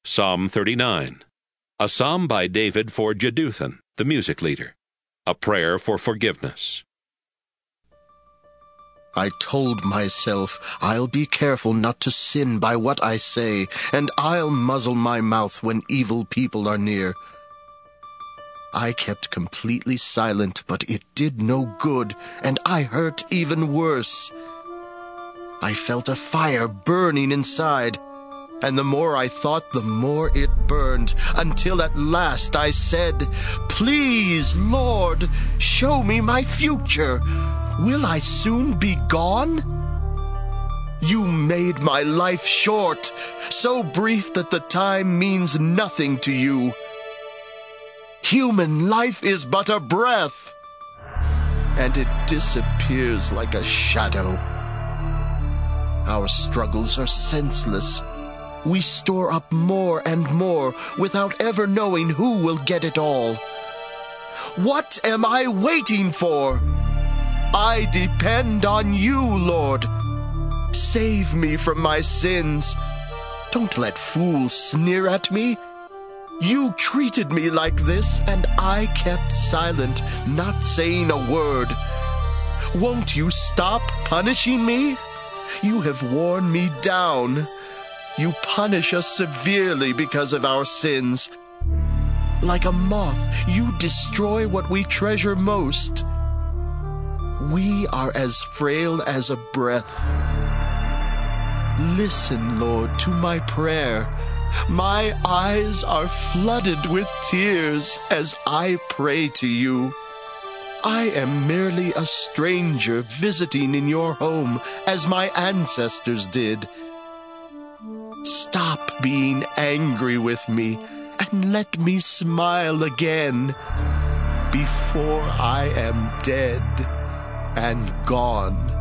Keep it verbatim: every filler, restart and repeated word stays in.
Psalm thirty-nine, a psalm by David for Jeduthun, the music leader, a prayer for forgiveness. I told myself, I'll be careful not to sin by what I say, and I'll muzzle my mouth when evil people are near. I kept completely silent, but it did no good, and I hurt even worse. I felt a fire burning inside, and the more I thought, the more it burned, until at last I said, "Please, Lord, show me my future. Will I soon be gone? You made my life short, so brief that the time means nothing to you. Human life is but a breath, and it disappears like a shadow. Our struggles are senseless. We store up more and more without ever knowing who will get it all. What am I waiting for? I depend on you, Lord. Save me from my sins. Don't let fools sneer at me. You treated me like this, and I kept silent, not saying a word. Won't you stop punishing me? You have worn me down. You punish us severely because of our sins. Like a moth, you destroy what we treasure most. We are as frail as a breath. Listen, Lord, to my prayer. My eyes are flooded with tears as I pray to you. I am merely a stranger visiting in your home as my ancestors did. Stop being angry with me and let me smile again before I am dead and gone.